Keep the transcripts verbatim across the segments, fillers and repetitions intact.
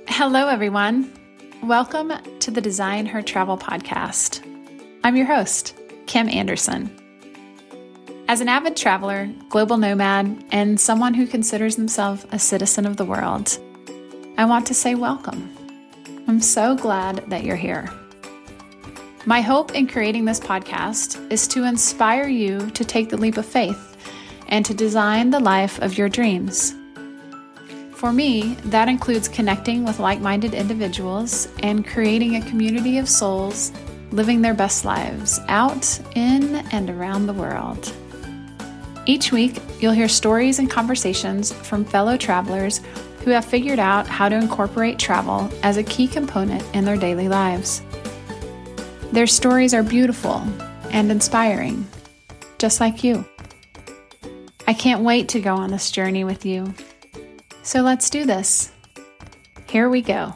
Hello, everyone. Welcome to the Design Her Travel podcast. I'm your host, Kim Anderson. As an avid traveler, global nomad, and someone who considers themselves a citizen of the world, I want to say welcome. I'm so glad that you're here. My hope in creating this podcast is to inspire you to take the leap of faith and to design the life of your dreams. For me, that includes connecting with like-minded individuals and creating a community of souls living their best lives out, in, and around the world. Each week, you'll hear stories and conversations from fellow travelers who have figured out how to incorporate travel as a key component in their daily lives. Their stories are beautiful and inspiring, just like you. I can't wait to go on this journey with you. So let's do this. Here we go.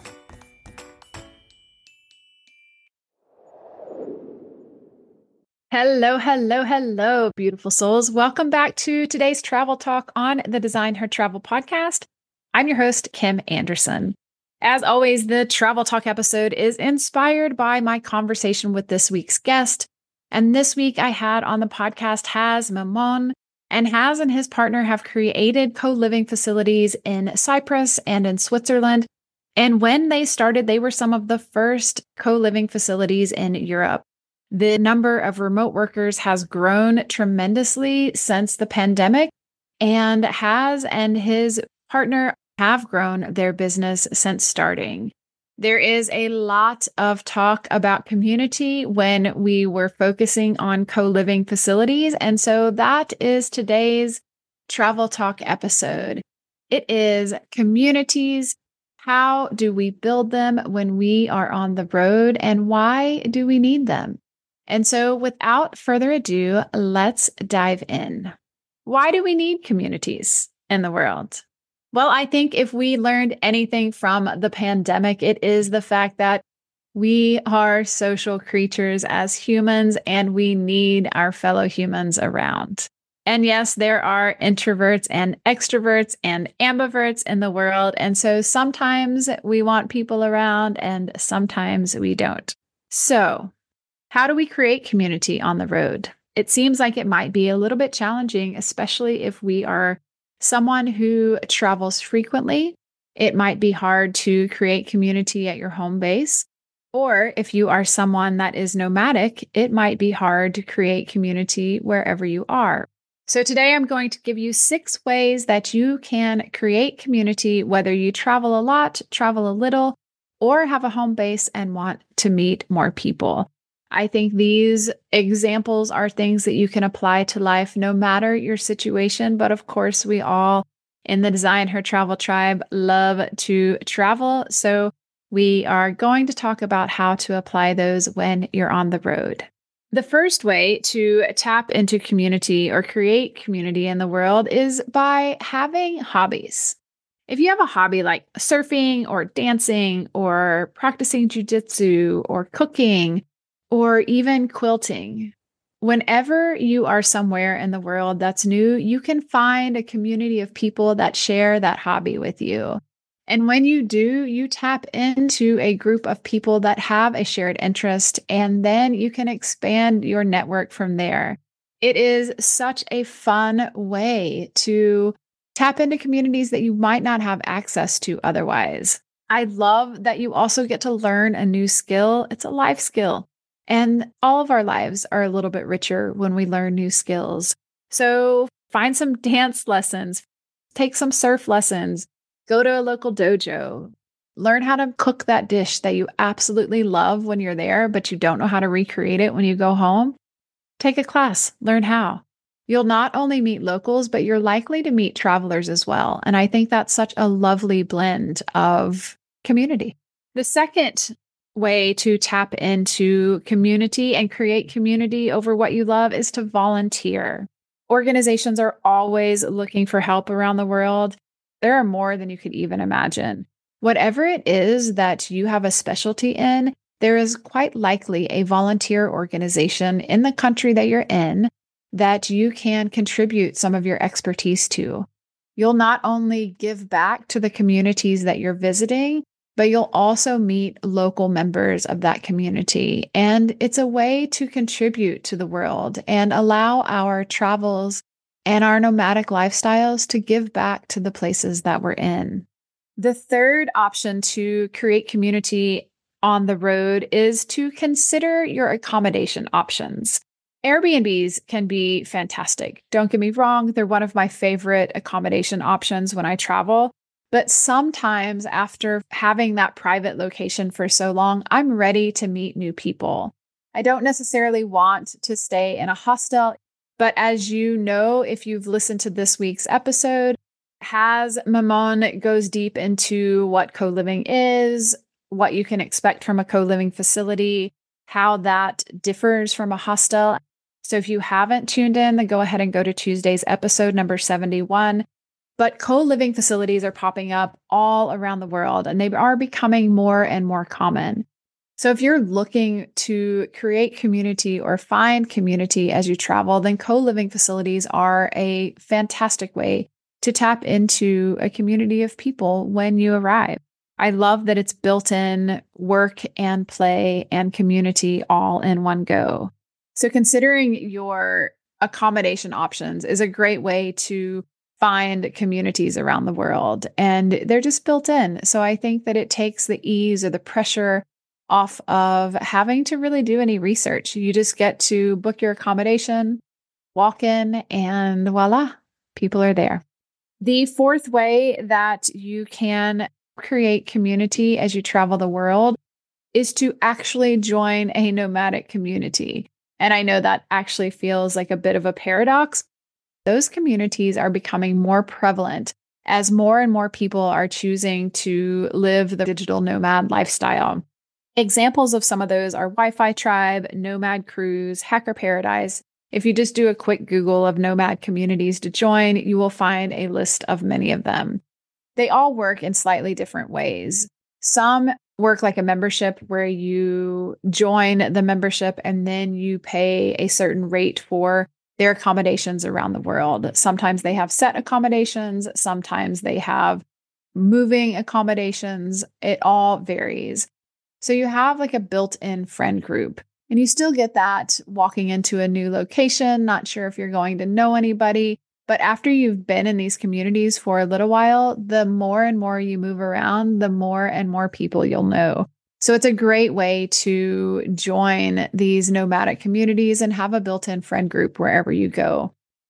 Hello, hello, hello, beautiful souls. Welcome back to today's travel talk on the Design Her Travel podcast. I'm your host, Kim Anderson. As always, the travel talk episode is inspired by my conversation with this week's guest. And this week I had on the podcast Haz Mamon. And Haz and his partner have created co-living facilities in Cyprus and in Switzerland. And when they started, they were some of the first co-living facilities in Europe. The number of remote workers has grown tremendously since the pandemic, and Haz and his partner have grown their business since starting. There is a lot of talk about community when we were focusing on co-living facilities. And so that is today's travel talk episode. It is communities. How do we build them when we are on the road, and why do we need them? And so without further ado, let's dive in. Why do we need communities in the world? Well, I think if we learned anything from the pandemic, it is the fact that we are social creatures as humans, and we need our fellow humans around. And yes, there are introverts and extroverts and ambiverts in the world. And so sometimes we want people around and sometimes we don't. So how do we create community on the road? It seems like it might be a little bit challenging, especially if we are someone who travels frequently. It might be hard to create community at your home base. Or if you are someone that is nomadic, it might be hard to create community wherever you are. So today I'm going to give you six ways that you can create community, whether you travel a lot, travel a little, or have a home base and want to meet more people. I think these examples are things that you can apply to life no matter your situation. But of course, we all in the Design Her Travel tribe love to travel. So we are going to talk about how to apply those when you're on the road. The first way to tap into community or create community in the world is by having hobbies. If you have a hobby like surfing or dancing or practicing jujitsu or cooking, or even quilting, whenever you are somewhere in the world that's new, you can find a community of people that share that hobby with you. And when you do, you tap into a group of people that have a shared interest, and then you can expand your network from there. It is such a fun way to tap into communities that you might not have access to otherwise. I love that you also get to learn a new skill. It's a life skill. And all of our lives are a little bit richer when we learn new skills. So find some dance lessons, take some surf lessons, go to a local dojo, learn how to cook that dish that you absolutely love when you're there, but you don't know how to recreate it when you go home. Take a class, learn how. You'll not only meet locals, but you're likely to meet travelers as well. And I think that's such a lovely blend of community. The second way to tap into community and create community over what you love is to volunteer. Organizations are always looking for help around the world. There are more than you could even imagine. Whatever it is that you have a specialty in, there is quite likely a volunteer organization in the country that you're in that you can contribute some of your expertise to. You'll not only give back to the communities that you're visiting, but you'll also meet local members of that community. And it's a way to contribute to the world and allow our travels and our nomadic lifestyles to give back to the places that we're in. The third option to create community on the road is to consider your accommodation options. Airbnbs can be fantastic. Don't get me wrong, they're one of my favorite accommodation options when I travel. But sometimes after having that private location for so long, I'm ready to meet new people. I don't necessarily want to stay in a hostel, but as you know, if you've listened to this week's episode, Has Mammon goes deep into what co-living is, what you can expect from a co-living facility, how that differs from a hostel. So if you haven't tuned in, then go ahead and go to Tuesday's episode number seventy-one. But co-living facilities are popping up all around the world, and they are becoming more and more common. So if you're looking to create community or find community as you travel, then co-living facilities are a fantastic way to tap into a community of people when you arrive. I love that it's built in work and play and community all in one go. So considering your accommodation options is a great way to find communities around the world, and they're just built in. So I think that it takes the ease or the pressure off of having to really do any research. You just get to book your accommodation, walk in, and voila, people are there. The fourth way that you can create community as you travel the world is to actually join a nomadic community. And I know that actually feels like a bit of a paradox. Those communities are becoming more prevalent as more and more people are choosing to live the digital nomad lifestyle. Examples of some of those are Wi-Fi Tribe, Nomad Cruise, Hacker Paradise. If you just do a quick Google of nomad communities to join, you will find a list of many of them. They all work in slightly different ways. Some work like a membership where you join the membership and then you pay a certain rate for their accommodations around the world. Sometimes they have set accommodations. Sometimes they have moving accommodations. It all varies. So you have like a built-in friend group, and you still get that walking into a new location, not sure if you're going to know anybody. But after you've been in these communities for a little while, the more and more you move around, the more and more people you'll know. So it's a great way to join these nomadic communities and have a built-in friend group wherever you go.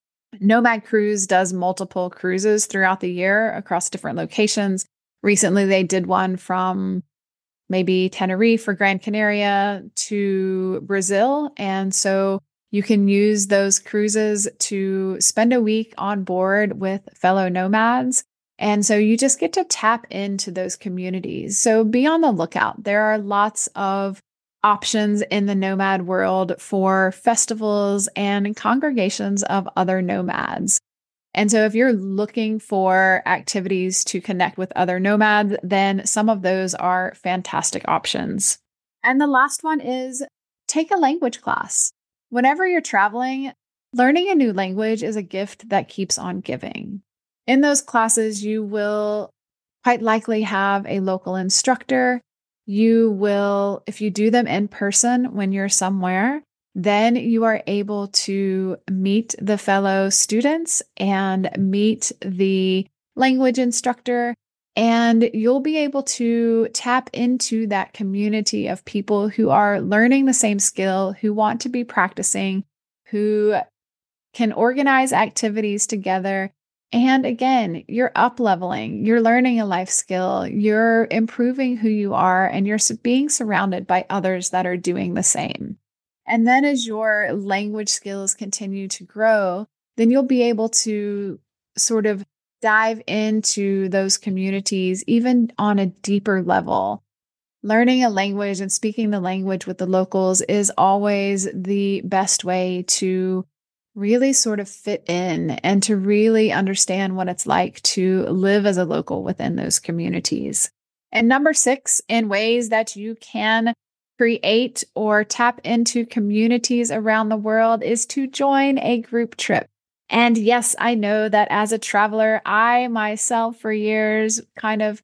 Nomad Cruise does multiple cruises throughout the year across different locations. Recently, they did one from maybe Tenerife or Gran Canaria to Brazil. And so you can use those cruises to spend a week on board with fellow nomads. And so you just get to tap into those communities. So be on the lookout. There are lots of options in the nomad world for festivals and congregations of other nomads. And so if you're looking for activities to connect with other nomads, then some of those are fantastic options. And the last one is take a language class. Whenever you're traveling, learning a new language is a gift that keeps on giving. In those classes, you will quite likely have a local instructor. You will, if you do them in person when you're somewhere, then you are able to meet the fellow students and meet the language instructor, and you'll be able to tap into that community of people who are learning the same skill, who want to be practicing, who can organize activities together. And again, you're up-leveling, you're learning a life skill, you're improving who you are, and you're being surrounded by others that are doing the same. And then as your language skills continue to grow, then you'll be able to sort of dive into those communities, even on a deeper level. Learning a language and speaking the language with the locals is always the best way to really sort of fit in and to really understand what it's like to live as a local within those communities. And number six, in ways that you can create or tap into communities around the world, is to join a group trip. And yes, I know that as a traveler, I myself for years kind of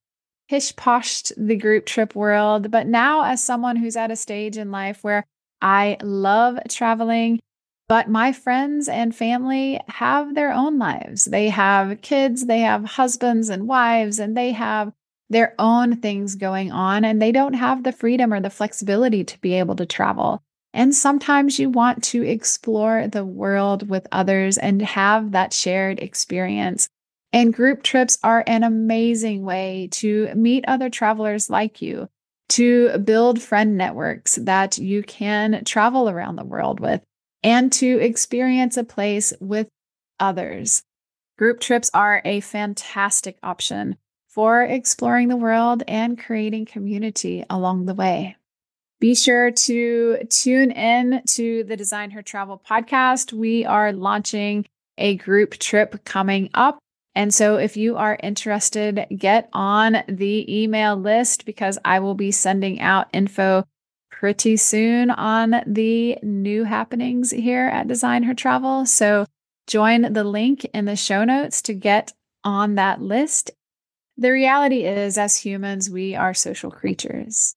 pish-poshed the group trip world. But now, as someone who's at a stage in life where I love traveling, but my friends and family have their own lives. They have kids, they have husbands and wives, and they have their own things going on, and they don't have the freedom or the flexibility to be able to travel. And sometimes you want to explore the world with others and have that shared experience. And group trips are an amazing way to meet other travelers like you, to build friend networks that you can travel around the world with, and to experience a place with others. Group trips are a fantastic option for exploring the world and creating community along the way. Be sure to tune in to the Design Her Travel podcast. We are launching a group trip coming up. And so if you are interested, get on the email list because I will be sending out info pretty soon on the new happenings here at Design Her Travel. So join the link in the show notes to get on that list. The reality is, as humans, we are social creatures.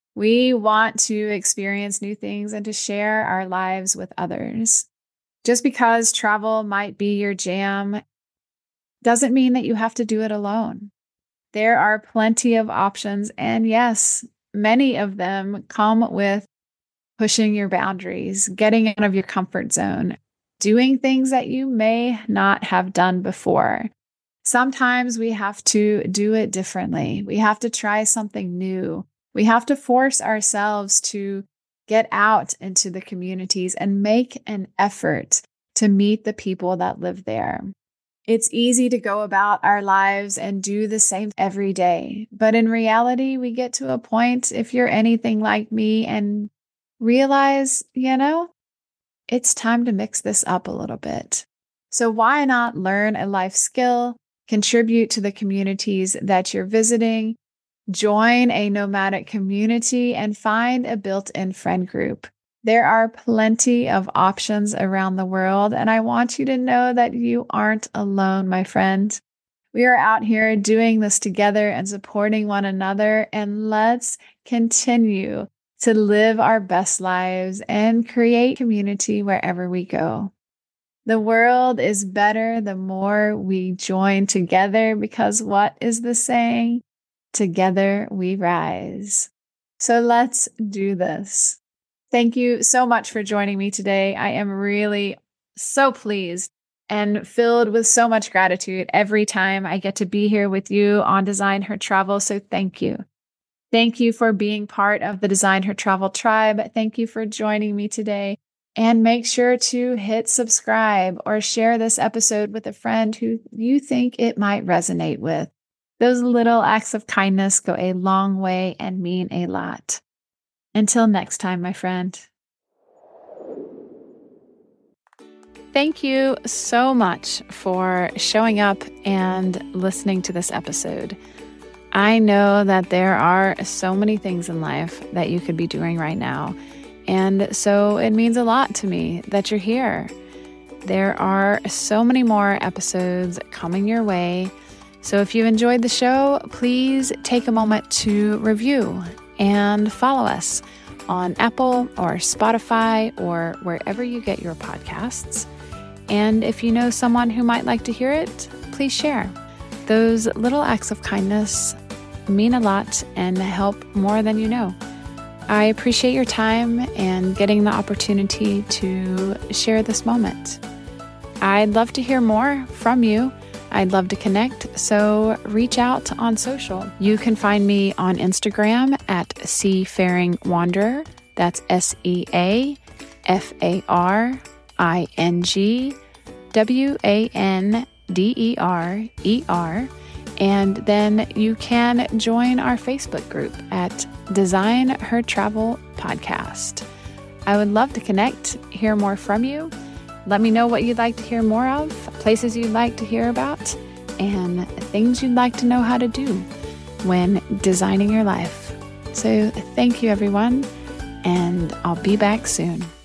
We want to experience new things and to share our lives with others. Just because travel might be your jam doesn't mean that you have to do it alone. There are plenty of options, and yes, many of them come with pushing your boundaries, getting out of your comfort zone, doing things that you may not have done before. Sometimes we have to do it differently. We have to try something new. We have to force ourselves to get out into the communities and make an effort to meet the people that live there. It's easy to go about our lives and do the same every day. But in reality, we get to a point, if you're anything like me, and realize, you know, it's time to mix this up a little bit. So why not learn a life skill, contribute to the communities that you're visiting, join a nomadic community, and find a built-in friend group? There are plenty of options around the world, and I want you to know that you aren't alone, my friend. We are out here doing this together and supporting one another, and let's continue to live our best lives and create community wherever we go. The world is better the more we join together, because what is the saying? Together we rise. So let's do this. Thank you so much for joining me today. I am really so pleased and filled with so much gratitude every time I get to be here with you on Design Her Travel. So thank you. Thank you for being part of the Design Her Travel tribe. Thank you for joining me today. And make sure to hit subscribe or share this episode with a friend who you think it might resonate with. Those little acts of kindness go a long way and mean a lot. Until next time, my friend. Thank you so much for showing up and listening to this episode. I know that there are so many things in life that you could be doing right now. And so it means a lot to me that you're here. There are so many more episodes coming your way. So if you enjoyed the show, please take a moment to review and follow us on Apple or Spotify or wherever you get your podcasts. And if you know someone who might like to hear it, please share. Those little acts of kindness mean a lot and help more than you know. I appreciate your time and getting the opportunity to share this moment. I'd love to hear more from you. I'd love to connect, so reach out on social. You can find me on Instagram at Seafaring Wanderer. That's S E A F A R I N G W A N D E R E R. And then you can join our Facebook group at Design Her Travel Podcast. I would love to connect, hear more from you. Let me know what you'd like to hear more of, places you'd like to hear about, and things you'd like to know how to do when designing your life. So thank you, everyone, and I'll be back soon.